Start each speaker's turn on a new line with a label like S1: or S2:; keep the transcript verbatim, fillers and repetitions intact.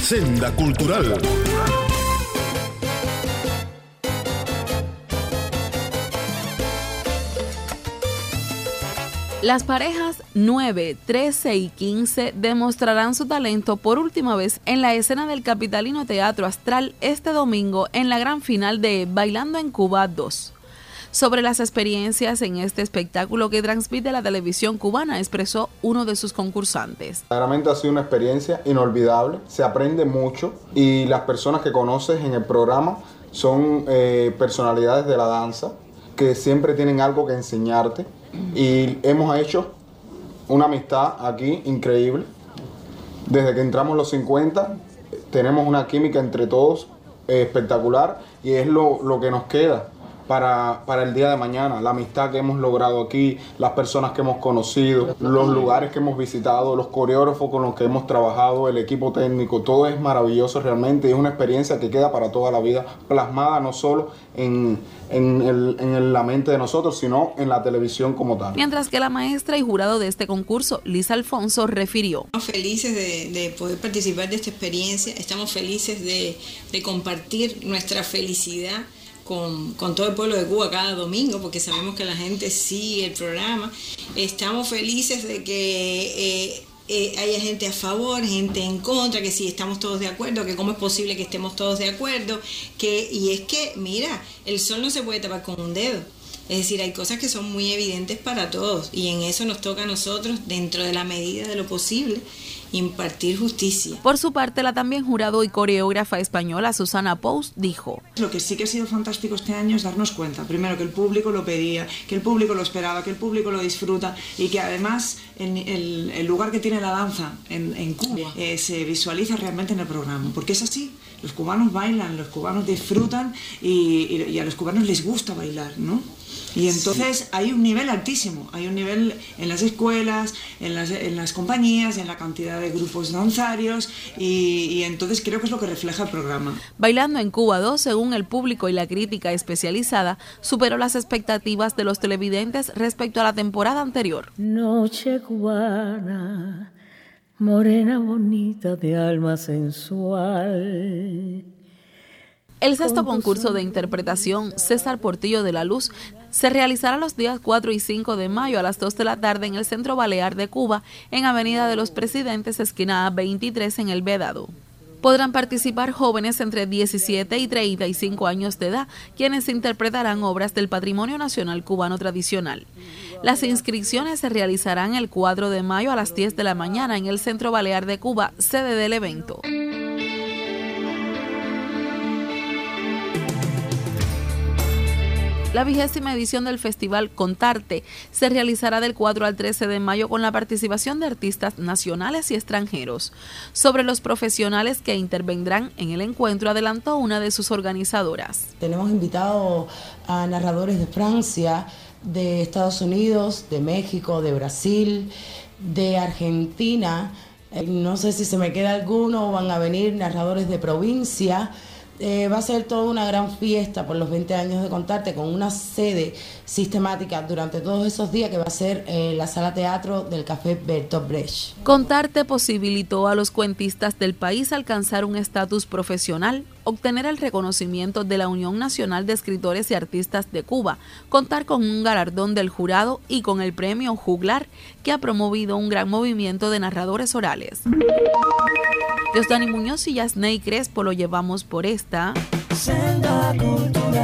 S1: Senda Cultural.
S2: Las parejas nueve, trece y quince demostrarán su talento por última vez en la escena del capitalino Teatro Astral este domingo en la gran final de Bailando en Cuba dos. Sobre las experiencias en este espectáculo que transmite la televisión cubana, expresó uno de sus concursantes.
S3: Realmente ha sido una experiencia inolvidable, se aprende mucho y las personas que conoces en el programa son eh, personalidades de la danza que siempre tienen algo que enseñarte. Y hemos hecho una amistad aquí increíble. Desde que entramos los cincuenta, tenemos una química entre todos eh, espectacular y es lo, lo que nos queda para, para el día de mañana. La amistad que hemos logrado aquí, las personas que hemos conocido, los lugares que hemos visitado, los coreógrafos con los que hemos trabajado, el equipo técnico, todo es maravilloso realmente. Es una experiencia que queda para toda la vida, plasmada no solo en, en, el, en la mente de nosotros, sino en la televisión como tal.
S2: Mientras que la maestra y jurado de este concurso, Lisa Alfonso, refirió.
S4: Estamos felices de, de poder participar de esta experiencia, estamos felices de, de compartir nuestra felicidad Con, con todo el pueblo de Cuba cada domingo, porque sabemos que la gente sigue el programa. Estamos felices de que eh, eh, haya gente a favor, gente en contra, que si estamos todos de acuerdo, que cómo es posible que estemos todos de acuerdo, que, y es que, mira, el sol no se puede tapar con un dedo. Es decir, hay cosas que son muy evidentes para todos y en eso nos toca a nosotros, dentro de la medida de lo posible, impartir justicia.
S2: Por su parte, la también jurado y coreógrafa española Susana Pous dijo:
S5: Lo que sí que ha sido fantástico este año es darnos cuenta, primero, que el público lo pedía, que el público lo esperaba, que el público lo disfruta y que además en el, el lugar que tiene la danza en, en Cuba eh, se visualiza realmente en el programa, porque es así. Los cubanos bailan, los cubanos disfrutan y, y, y a los cubanos les gusta bailar, ¿no? Y entonces sí, hay un nivel altísimo, hay un nivel en las escuelas, en las, en las compañías, en la cantidad de grupos danzarios y, y entonces creo que es lo que refleja el programa.
S2: Bailando en Cuba dos, según el público y la crítica especializada, superó las expectativas de los televidentes respecto a la temporada anterior.
S6: Noche cubana, morena bonita de alma sensual.
S2: El sexto concurso de interpretación César Portillo de la Luz se realizará los días cuatro y cinco de mayo a las dos de la tarde en el Centro Balear de Cuba, en Avenida de los Presidentes, esquina veintitrés, en El Vedado. Podrán participar jóvenes entre diecisiete y treinta y cinco años de edad, quienes interpretarán obras del patrimonio nacional cubano tradicional. Las inscripciones se realizarán el cuatro de mayo a las diez de la mañana en el Centro Balear de Cuba, sede del evento. La vigésima edición del festival Contarte se realizará del cuatro al trece de mayo con la participación de artistas nacionales y extranjeros. Sobre los profesionales que intervendrán en el encuentro, adelantó una de sus organizadoras.
S7: Tenemos invitados a narradores de Francia, de Estados Unidos, de México, de Brasil, de Argentina. No sé si se me queda alguno, van a venir narradores de provincia. Eh, va a ser toda una gran fiesta por los veinte años de Contarte, con una sede sistemática durante todos esos días que va a ser eh, la sala teatro del Café Bertolt Brecht.
S2: Contarte posibilitó a los cuentistas del país alcanzar un estatus profesional, obtener el reconocimiento de la Unión Nacional de Escritores y Artistas de Cuba, contar con un galardón del jurado y con el premio Juglar, que ha promovido un gran movimiento de narradores orales. Diosdani Muñoz y Yasney Crespo lo llevamos por esta Senda Cultural.